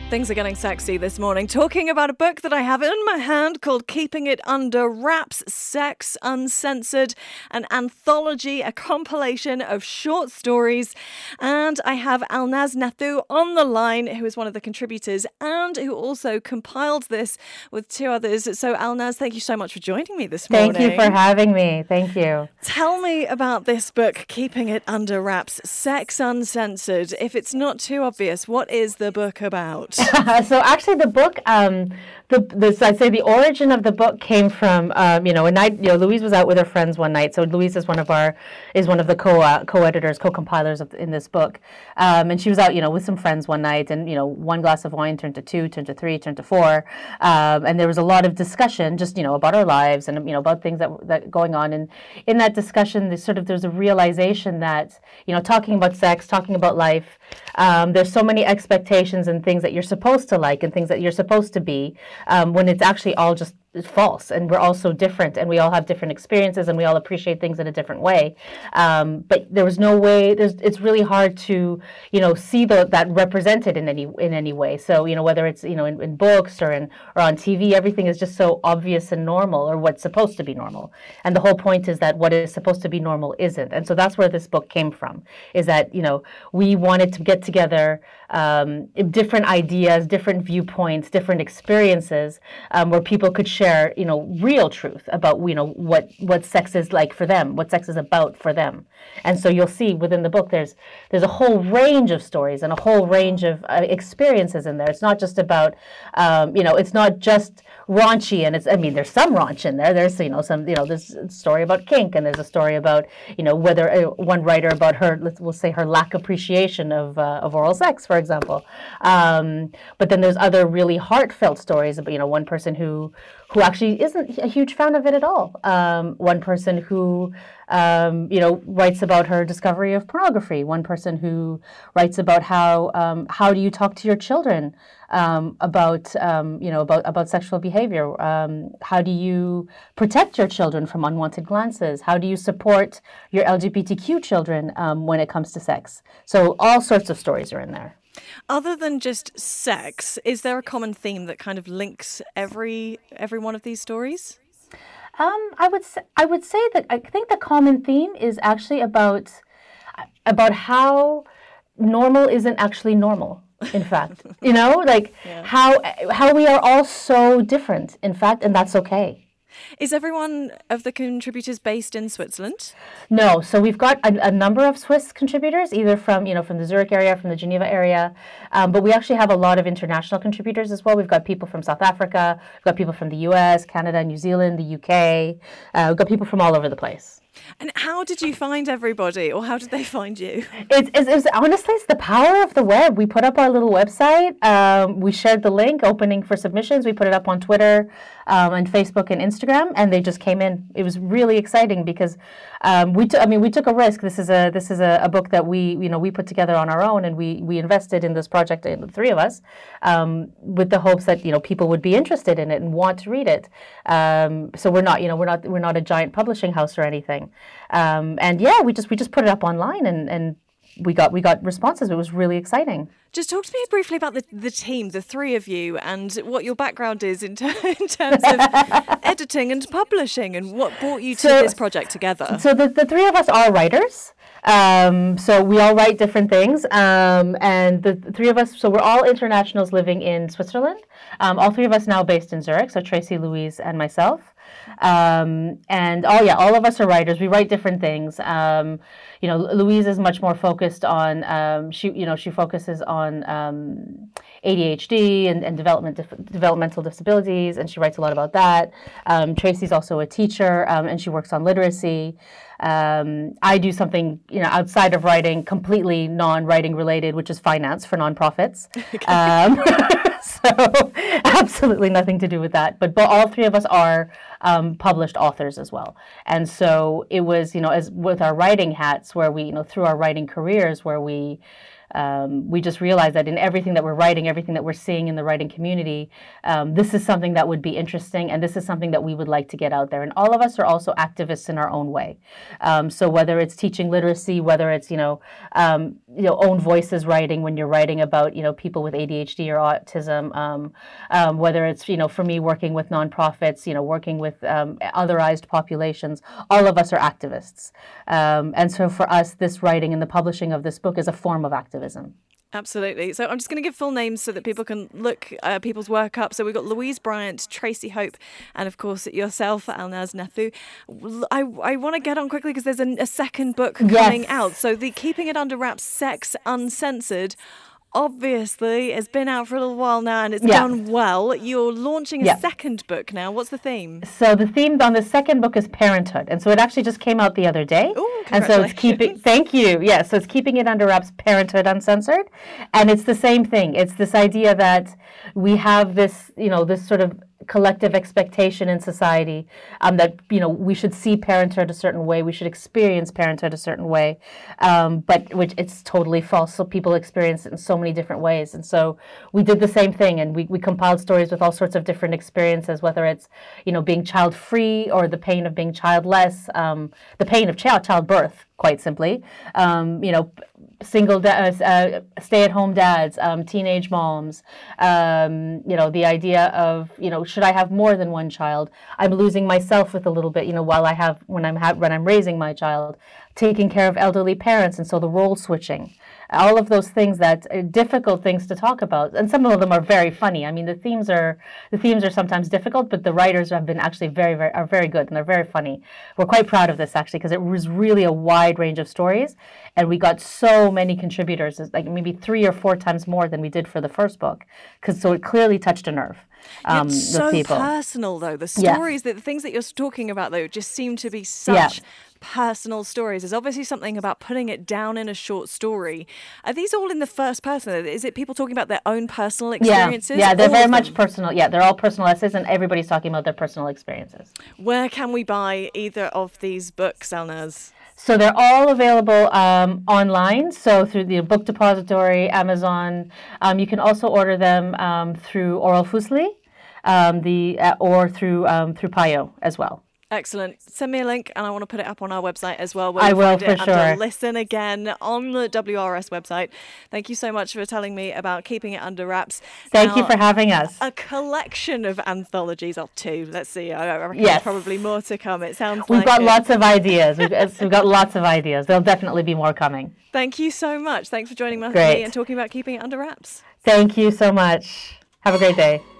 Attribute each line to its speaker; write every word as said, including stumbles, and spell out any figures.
Speaker 1: Things are getting sexy this morning, talking about a book that I have in my hand called Keeping It Under Wraps, Sex Uncensored, an anthology, a compilation of short stories. And I have Alnaz Nathoo on the line, who is one of the contributors and who also compiled this with two others. So Alnaz, thank you so much for joining me this morning.
Speaker 2: Thank you for having me. Thank you.
Speaker 1: Tell me about this book, Keeping It Under Wraps, Sex Uncensored. If it's not too obvious, what is the book about?
Speaker 2: So actually the book, um, the, the I'd say the origin of the book came from, um, you know, a night, you know, Louise was out with her friends one night. So Louise is one of our, is one of the co, uh, co-editors, co-compilers of, in this book. Um, and she was out, you know, with some friends one night, and, you know, one glass of wine turned to two, turned to three, turned to four. Um, and there was a lot of discussion just, you know, about our lives and, you know, about things that that going on. And in that discussion, there's sort of, there's a realization that, you know, talking about sex, talking about life, um, there's so many expectations and things that you're supposed to like and things that you're supposed to be, um, when it's actually all just false, and we're all so different, and we all have different experiences, and we all appreciate things in a different way. Um, but there was no way. There's, it's really hard to, you know, see the, that represented in any in any way. So, you know, whether it's, you know, in, in books or in or on T V, everything is just so obvious and normal, or what's supposed to be normal. And the whole point is that what is supposed to be normal isn't. And so that's where this book came from. Is that, you know, we wanted to get together um, different ideas, different viewpoints, different experiences, um, where people could share, you know, real truth about, you know, what what sex is like for them, what sex is about for them. And so you'll see within the book there's there's a whole range of stories and a whole range of uh, experiences in there. It's not just about, um, you know, it's not just raunchy, and it's, I mean, there's some raunch in there. There's, you know, some, you know, there's a story about kink, and there's a story about, you know, whether uh, one writer about her, let's we'll say her lack appreciation of uh, of oral sex, for example. Um, but then there's other really heartfelt stories about, you know, one person who who actually isn't a huge fan of it at all. Um, one person who, um, you know, writes about her discovery of pornography. One person who writes about how um, how do you talk to your children um, about, um, you know, about, about sexual behavior. Um, how do you protect your children from unwanted glances? How do you support your L G B T Q children um, when it comes to sex? So all sorts of stories are in there.
Speaker 1: Other than just sex, is there a common theme that kind of links every every one of these stories?
Speaker 2: Um, I would say, I would say that I think the common theme is actually about about how normal isn't actually normal. In fact, you know, like yeah. how how we are all so different. In fact, and that's okay.
Speaker 1: Is everyone of the contributors based in Switzerland?
Speaker 2: No, so we've got a, a number of Swiss contributors, either from, you know, from the Zurich area, from the Geneva area, um, but we actually have a lot of international contributors as well. We've got people from South Africa, we've got people from the U S, Canada, New Zealand, the U K. Uh, we've got people from all over the place.
Speaker 1: And how did you find everybody, or how did they find you?
Speaker 2: It's, it's, it's honestly, it's the power of the web. We put up our little website. Um, we shared the link, opening for submissions. We put it up on Twitter um, and Facebook and Instagram, and they just came in. It was really exciting because um, we, t- I mean, we took a risk. This is a this is a, a book that we, you know, we put together on our own, and we we invested in this project, in the three of us, um, with the hopes that, you know, people would be interested in it and want to read it. Um, so we're not, you know, we're not we're not a giant publishing house or anything. Um, and yeah, we just we just put it up online, and, and we got we got responses. It was really exciting.
Speaker 1: Just talk to me briefly about the, the team, the three of you, and what your background is in, ter- in terms of editing and publishing, and what brought you to so, this project together.
Speaker 2: So the, the three of us are writers. Um, so we all write different things, um, and the, the three of us, so we're all internationals living in Switzerland. Um, all three of us now based in Zurich, so Tracy, Louise, and myself. Um, and oh yeah, all of us are writers. We write different things. Um, you know, Louise is much more focused on, um, she, you know, she focuses on um, A D H D and, and development, dif- developmental disabilities, and she writes a lot about that. Um, Tracy's also a teacher, um, and she works on literacy. Um, I do something, you know, outside of writing, completely non-writing related, which is finance for nonprofits. um, so absolutely nothing to do with that. But, but all three of us are um, published authors as well. And so it was, you know, as with our writing hats, where we, you know, through our writing careers, where we um, we just realized that in everything that we're writing, everything that we're seeing in the writing community, um, this is something that would be interesting, and this is something that we would like to get out there. And all of us are also activists in our own way. Um, so whether it's teaching literacy, whether it's you know um, you know own voices writing when you're writing about you know people with A D H D or autism, um, um, whether it's you know for me working with nonprofits, you know working with um, otherized populations, all of us are activists. Um, and so for us, this writing and the publishing of this book is a form of activism.
Speaker 1: Absolutely. So I'm just going to give full names so that people can look uh, people's work up. So we've got Louise Bryant, Tracy Hope, and of course yourself, Alnaz Nathoo. I, I want to get on quickly because there's a, a second book coming
Speaker 2: yes.
Speaker 1: out. So the Keeping It Under Wraps, Sex Uncensored, obviously has been out for a little while now and it's
Speaker 2: yeah.
Speaker 1: done well. You're launching a
Speaker 2: yeah.
Speaker 1: second book now. What's the theme?
Speaker 2: So the theme on the second book is parenthood, and so it actually just came out the other day.
Speaker 1: Ooh,
Speaker 2: and so it's keeping. Thank you. Yeah, so it's Keeping It Under Wraps, Parenthood Uncensored, and it's the same thing. It's this idea that we have this, you know, this sort of collective expectation in society um, that you know we should see parenthood a certain way, we should experience parenthood a certain way, um, but which it's totally false. So people experience it in so many different ways, and so we did the same thing, and we, we compiled stories with all sorts of different experiences, whether it's you know being child free or the pain of being childless, um, the pain of child childbirth, quite simply, um, you know. Single da- uh, stay-at-home dads, um, teenage moms, um, you know, the idea of, you know, should I have more than one child? I'm losing myself with a little bit, you know, while I have, when I'm ha- when I'm raising my child, taking care of elderly parents, and so the role switching. All of those things that are difficult things to talk about, and some of them are very funny. I mean, the themes are the themes are sometimes difficult, but the writers have been actually very, very are very good, and they're very funny. We're quite proud of this actually because it was really a wide range of stories, and we got so many contributors, like maybe three or four times more than we did for the first book, because so it clearly touched a nerve. Um,
Speaker 1: it's so
Speaker 2: with people.
Speaker 1: personal, though. The stories,
Speaker 2: yeah.
Speaker 1: that the things that you're talking about, though, just seem to be such. Yeah. personal stories. There's obviously something about putting it down in a short story. Are these all in the first person? Is it people talking about their own personal experiences?
Speaker 2: Yeah, yeah they're
Speaker 1: all
Speaker 2: very much personal. Yeah, they're all personal essays, and everybody's talking about their personal experiences.
Speaker 1: Where can we buy either of these books, Alnaz?
Speaker 2: So they're all available um, online, so through the Book Depository, Amazon. Um, you can also order them um, through Oral Fusli, um, the uh, or through um, through Payo as well.
Speaker 1: Excellent. Send me a link and I want to put it up on our website as well.
Speaker 2: I will, for sure.
Speaker 1: And listen again on the W R S website. Thank you so much for telling me about Keeping It Under Wraps.
Speaker 2: Thank
Speaker 1: now,
Speaker 2: you for having us.
Speaker 1: A collection of anthologies, or two. Let's see. I reckon
Speaker 2: yes.
Speaker 1: there's probably more to come. It sounds
Speaker 2: We've
Speaker 1: like
Speaker 2: got
Speaker 1: it.
Speaker 2: lots of ideas. We've, we've got lots of ideas. There'll definitely be more coming.
Speaker 1: Thank you so much. Thanks for joining me
Speaker 2: Great.
Speaker 1: and talking about Keeping It Under Wraps.
Speaker 2: Thank you so much. Have a great day.